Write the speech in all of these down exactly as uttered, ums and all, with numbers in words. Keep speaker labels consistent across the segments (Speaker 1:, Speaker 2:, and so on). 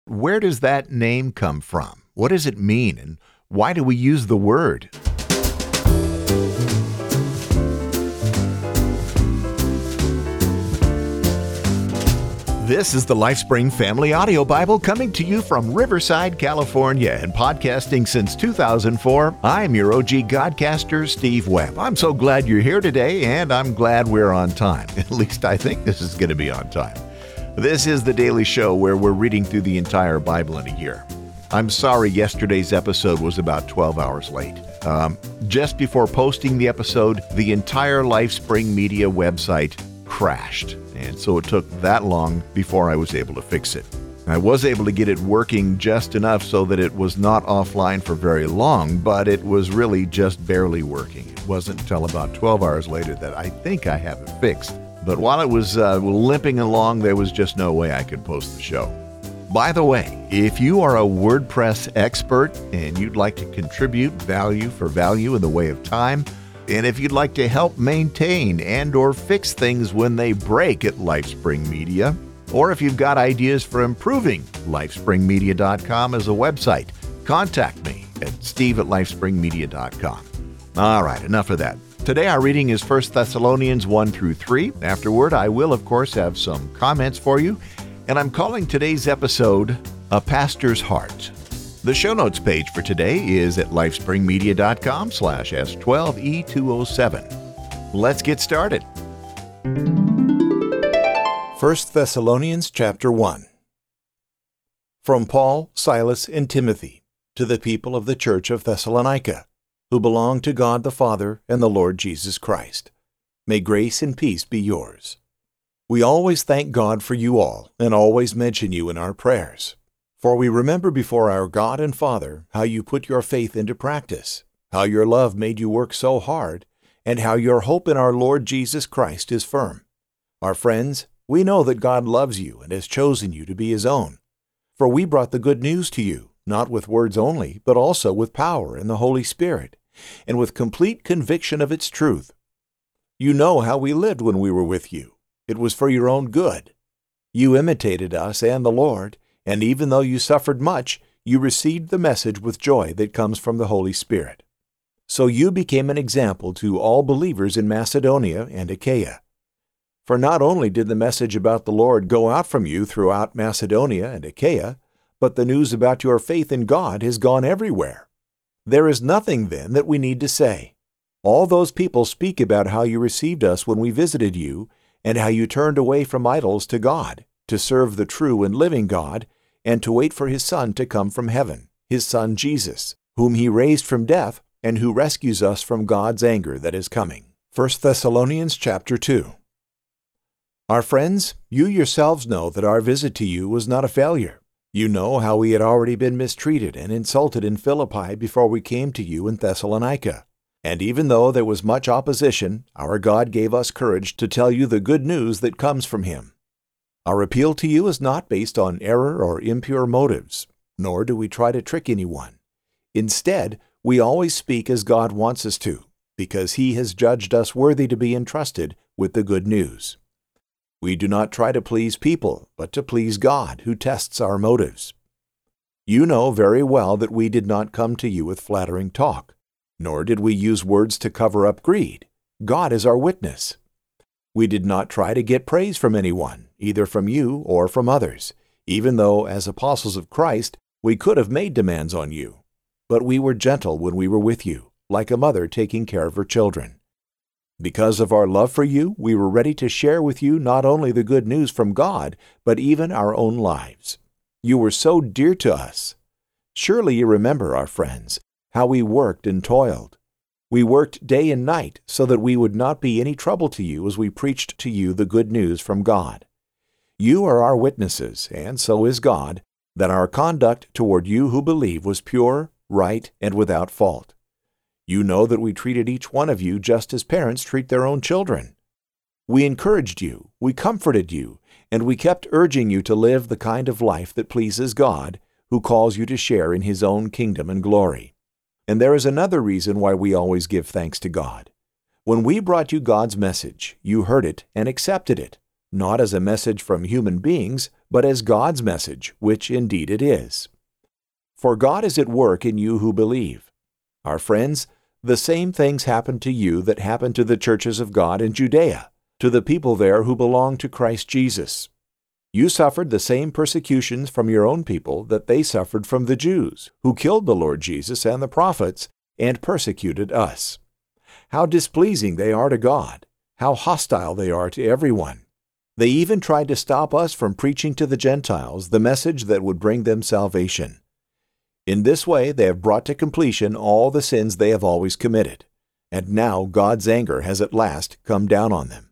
Speaker 1: Where does that name come from? What does it mean, and why do we use the word? This is the LifeSpring Family Audio Bible coming to you from Riverside, California, and podcasting since two thousand four. I'm your O G Godcaster, Steve Webb. I'm so glad you're here today, and I'm glad we're on time. At least I think this is going to be on time. This is the daily show where we're reading through the entire Bible in a year. I'm sorry yesterday's episode was about twelve hours late. Um, just before posting the episode, the entire LifeSpring Media website crashed, and so it took that long before I was able to fix it. I was able to get it working just enough so that it was not offline for very long, but it was really just barely working. It wasn't until about twelve hours later that I think I have it fixed. But while it was uh, limping along, there was just no way I could post the show. By the way, if you are a WordPress expert and you'd like to contribute value for value in the way of time, and if you'd like to help maintain and or fix things when they break at LifeSpring Media, or if you've got ideas for improving lifespring media dot com as a website, contact me at steve at lifespring media dot com. All right, enough of that. Today our reading is First Thessalonians one through three. Afterward, I will, of course, have some comments for you, and I'm calling today's episode A Pastor's Heart. The show notes page for today is at lifespring media dot com slash S twelve E two oh seven. Let's get started. First Thessalonians chapter one. From Paul, Silas, and Timothy, to the people of the church of Thessalonica, who belong to God the Father and the Lord Jesus Christ. May grace and peace be yours. We always thank God for you all, and always mention you in our prayers. For we remember before our God and Father how you put your faith into practice, how your love made you work so hard, and how your hope in our Lord Jesus Christ is firm. Our friends, we know that God loves you and has chosen you to be His own. For we brought the good news to you, not with words only, but also with power and the Holy Spirit, and with complete conviction of its truth. You know how we lived when we were with you. It was for your own good. You imitated us and the Lord, and even though you suffered much, you received the message with joy that comes from the Holy Spirit. So you became an example to all believers in Macedonia and Achaia. For not only did the message about the Lord go out from you throughout Macedonia and Achaia, but the news about your faith in God has gone everywhere. There is nothing, then, that we need to say. All those people speak about how you received us when we visited you, and how you turned away from idols to God, to serve the true and living God, and to wait for His Son to come from heaven, His Son Jesus, whom He raised from death, and who rescues us from God's anger that is coming. First Thessalonians chapter two. Our friends, you yourselves know that our visit to you was not a failure. You know how we had already been mistreated and insulted in Philippi before we came to you in Thessalonica. And even though there was much opposition, our God gave us courage to tell you the good news that comes from Him. Our appeal to you is not based on error or impure motives, nor do we try to trick anyone. Instead, we always speak as God wants us to, because He has judged us worthy to be entrusted with the good news. We do not try to please people, but to please God, who tests our motives. You know very well that we did not come to you with flattering talk, nor did we use words to cover up greed. God is our witness. We did not try to get praise from anyone, either from you or from others, even though, as apostles of Christ, we could have made demands on you. But we were gentle when we were with you, like a mother taking care of her children. Because of our love for you, we were ready to share with you not only the good news from God, but even our own lives. You were so dear to us. Surely you remember, our friends, how we worked and toiled. We worked day and night so that we would not be any trouble to you as we preached to you the good news from God. You are our witnesses, and so is God, that our conduct toward you who believe was pure, right, and without fault. You know that we treated each one of you just as parents treat their own children. We encouraged you, we comforted you, and we kept urging you to live the kind of life that pleases God, who calls you to share in His own kingdom and glory. And there is another reason why we always give thanks to God. When we brought you God's message, you heard it and accepted it, not as a message from human beings, but as God's message, which indeed it is. For God is at work in you who believe. Our friends, the same things happened to you that happened to the churches of God in Judea, to the people there who belong to Christ Jesus. You suffered the same persecutions from your own people that they suffered from the Jews, who killed the Lord Jesus and the prophets, and persecuted us. How displeasing they are to God! How hostile they are to everyone! They even tried to stop us from preaching to the Gentiles the message that would bring them salvation. In this way they have brought to completion all the sins they have always committed, and now God's anger has at last come down on them.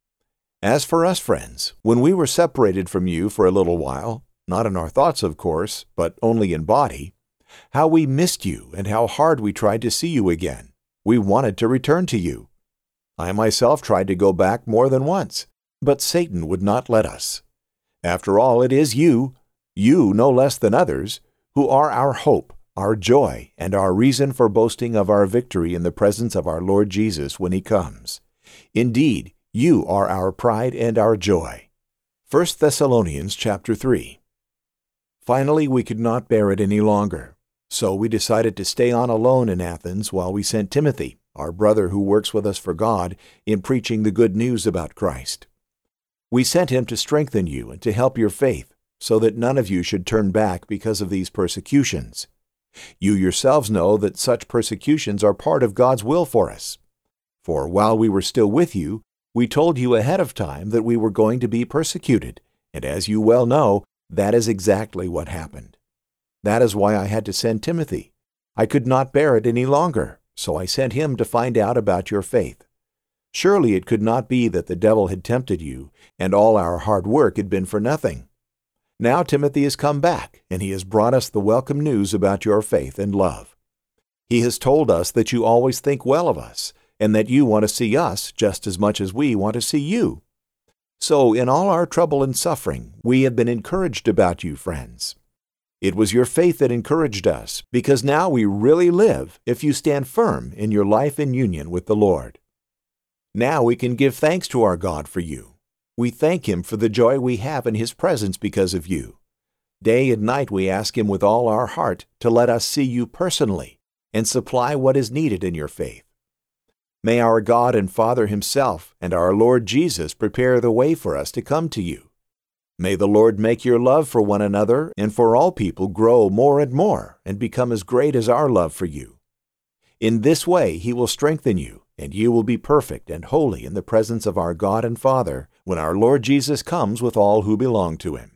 Speaker 1: As for us, friends, when we were separated from you for a little while, not in our thoughts, of course, but only in body, how we missed you and how hard we tried to see you again. We wanted to return to you. I myself tried to go back more than once, but Satan would not let us. After all, it is you, you no less than others, who are our hope, our joy, and our reason for boasting of our victory in the presence of our Lord Jesus when He comes. Indeed, you are our pride and our joy. First Thessalonians chapter three. Finally, we could not bear it any longer, so we decided to stay on alone in Athens while we sent Timothy, our brother who works with us for God, in preaching the good news about Christ. We sent him to strengthen you and to help your faith, so that none of you should turn back because of these persecutions. You yourselves know that such persecutions are part of God's will for us. For while we were still with you, we told you ahead of time that we were going to be persecuted, and as you well know, that is exactly what happened. That is why I had to send Timothy. I could not bear it any longer, so I sent him to find out about your faith. Surely it could not be that the devil had tempted you, and all our hard work had been for nothing. Now Timothy has come back, and he has brought us the welcome news about your faith and love. He has told us that you always think well of us, and that you want to see us just as much as we want to see you. So in all our trouble and suffering, we have been encouraged about you, friends. It was your faith that encouraged us, because now we really live if you stand firm in your life in union with the Lord. Now we can give thanks to our God for you. We thank Him for the joy we have in His presence because of you. Day and night we ask Him with all our heart to let us see you personally and supply what is needed in your faith. May our God and Father Himself and our Lord Jesus prepare the way for us to come to you. May the Lord make your love for one another and for all people grow more and more and become as great as our love for you. In this way He will strengthen you, and you will be perfect and holy in the presence of our God and Father when our Lord Jesus comes with all who belong to Him.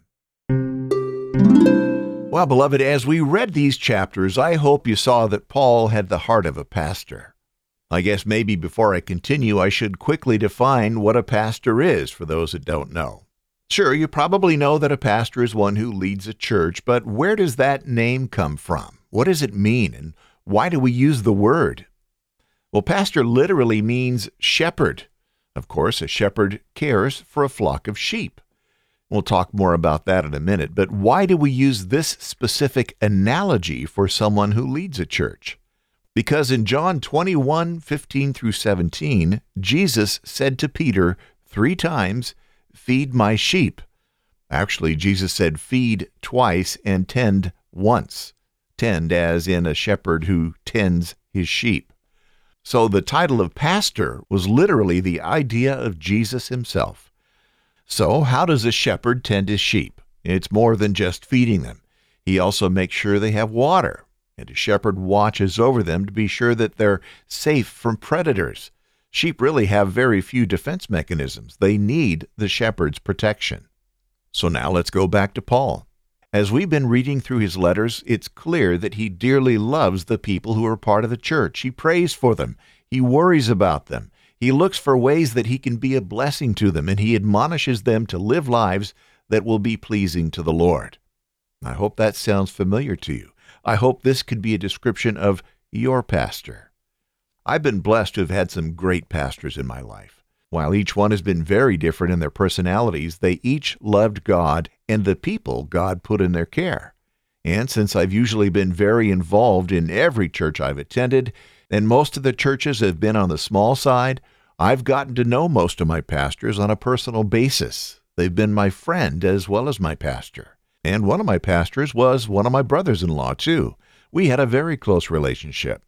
Speaker 1: Well, beloved, as we read these chapters, I hope you saw that Paul had the heart of a pastor. I guess maybe before I continue, I should quickly define what a pastor is for those that don't know. Sure, you probably know that a pastor is one who leads a church, but where does that name come from? What does it mean, and why do we use the word? Well, pastor literally means shepherd. Of course, a shepherd cares for a flock of sheep. We'll talk more about that in a minute, but why do we use this specific analogy for someone who leads a church? Because in John twenty-one, fifteen through seventeen, Jesus said to Peter three times, "Feed my sheep." Actually, Jesus said feed twice and tend once. Tend as in a shepherd who tends his sheep. So the title of pastor was literally the idea of Jesus himself. So how does a shepherd tend his sheep? It's more than just feeding them. He also makes sure they have water, and a shepherd watches over them to be sure that they're safe from predators. Sheep really have very few defense mechanisms. They need the shepherd's protection. So now let's go back to Paul. As we've been reading through his letters, it's clear that he dearly loves the people who are part of the church. He prays for them. He worries about them. He looks for ways that he can be a blessing to them, and he admonishes them to live lives that will be pleasing to the Lord. I hope that sounds familiar to you. I hope this could be a description of your pastor. I've been blessed to have had some great pastors in my life. While each one has been very different in their personalities, they each loved God and the people God put in their care. And since I've usually been very involved in every church I've attended, and most of the churches have been on the small side, I've gotten to know most of my pastors on a personal basis. They've been my friend as well as my pastor. And one of my pastors was one of my brothers-in-law, too. We had a very close relationship.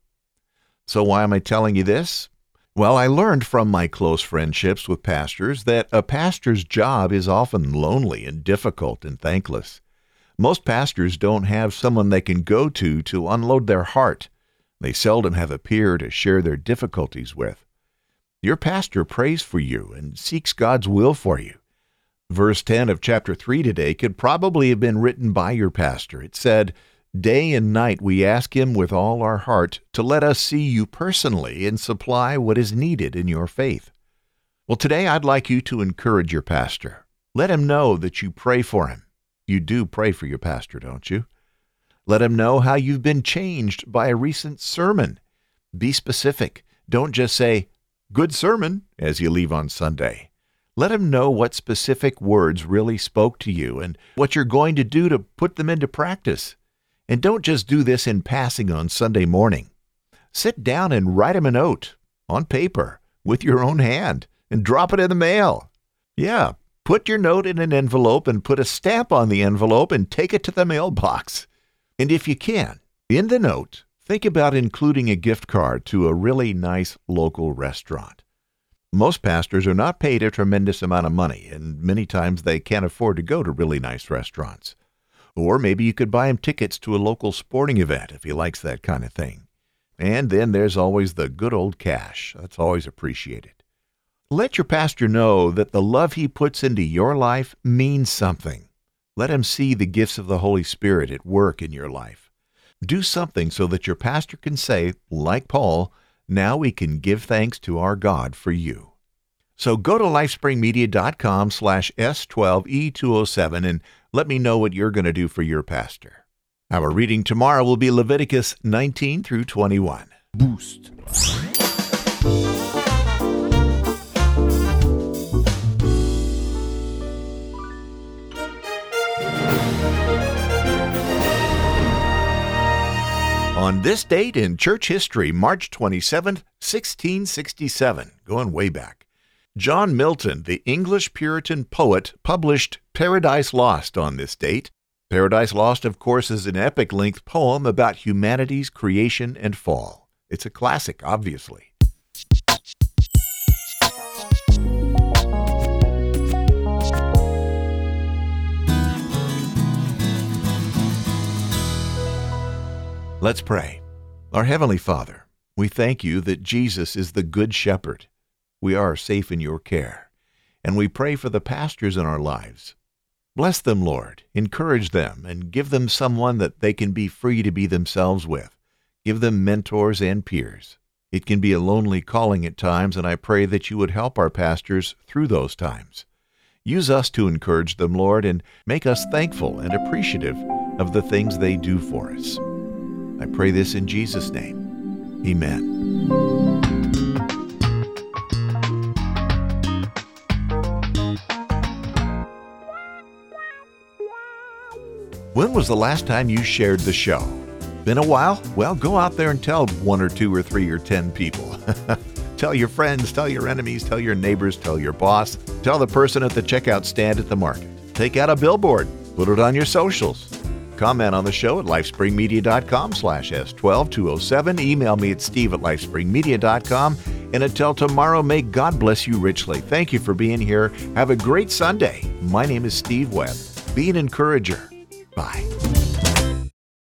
Speaker 1: So why am I telling you this? Well, I learned from my close friendships with pastors that a pastor's job is often lonely and difficult and thankless. Most pastors don't have someone they can go to to unload their heart. They seldom have a peer to share their difficulties with. Your pastor prays for you and seeks God's will for you. Verse ten of chapter three today could probably have been written by your pastor. It said, "Day and night we ask him with all our heart to let us see you personally and supply what is needed in your faith." Well, today I'd like you to encourage your pastor. Let him know that you pray for him. You do pray for your pastor, don't you? Let him know how you've been changed by a recent sermon. Be specific. Don't just say, "Good sermon," as you leave on Sunday. Let him know what specific words really spoke to you and what you're going to do to put them into practice. And don't just do this in passing on Sunday morning. Sit down and write him a note on paper with your own hand and drop it in the mail. Yeah, put your note in an envelope and put a stamp on the envelope and take it to the mailbox. And if you can, in the note, think about including a gift card to a really nice local restaurant. Most pastors are not paid a tremendous amount of money, and many times they can't afford to go to really nice restaurants. Or maybe you could buy him tickets to a local sporting event if he likes that kind of thing. And then there's always the good old cash. That's always appreciated. Let your pastor know that the love he puts into your life means something. Let him see the gifts of the Holy Spirit at work in your life. Do something so that your pastor can say, like Paul, "Now we can give thanks to our God for you." So go to lifespringmedia.com slash S12E207 and let me know what you're going to do for your pastor. Our reading tomorrow will be Leviticus nineteen through twenty-one. Boost. On this date in church history, March twenty-seventh, sixteen sixty-seven, going way back, John Milton, the English Puritan poet, published Paradise Lost on this date. Paradise Lost, of course, is an epic-length poem about humanity's creation and fall. It's a classic, obviously. Let's pray. Our Heavenly Father, we thank you that Jesus is the Good Shepherd. We are safe in your care, and we pray for the pastors in our lives. Bless them, Lord. Encourage them, and give them someone that they can be free to be themselves with. Give them mentors and peers. It can be a lonely calling at times, and I pray that you would help our pastors through those times. Use us to encourage them, Lord, and make us thankful and appreciative of the things they do for us. I pray this in Jesus' name. Amen. When was the last time you shared the show? Been a while? Well, go out there and tell one or two or three or ten people. Tell your friends, tell your enemies, tell your neighbors, tell your boss, tell the person at the checkout stand at the market. Take out a billboard, put it on your socials. Comment on the show at lifespringmedia.com slash S12207. Email me at steve at lifespringmedia dot com. And until tomorrow, may God bless you richly. Thank you for being here. Have a great Sunday. My name is Steve Webb. Be an encourager. Bye.